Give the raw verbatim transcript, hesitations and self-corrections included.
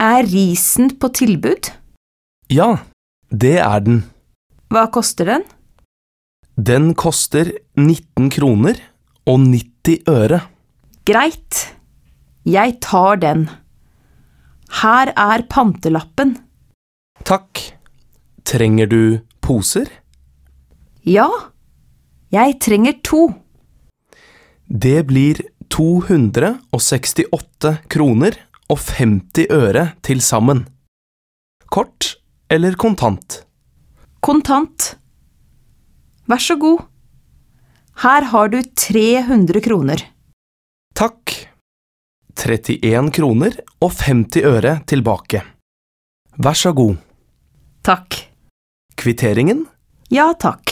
Er risen på tilbud? Ja, det er den. Hva koster den? Den koster nitten kroner og nitti øre. Greit, jeg tar den. Her er pantelappen. Takk. Trenger du poser? Ja, jeg trenger to. Det blir to hundre og sekstiåtte kroner og femti øre til sammen. Kort eller kontant? Kontant. Vær så god. Her har du tre hundre kroner. Takk. trettien kroner og femti øre tilbake. Vær så god. Takk. Kvitteringen? Ja, takk.